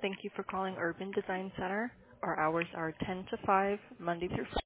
Thank you for calling Urban Design Center. Our hours are 10 to 5, Monday through Friday.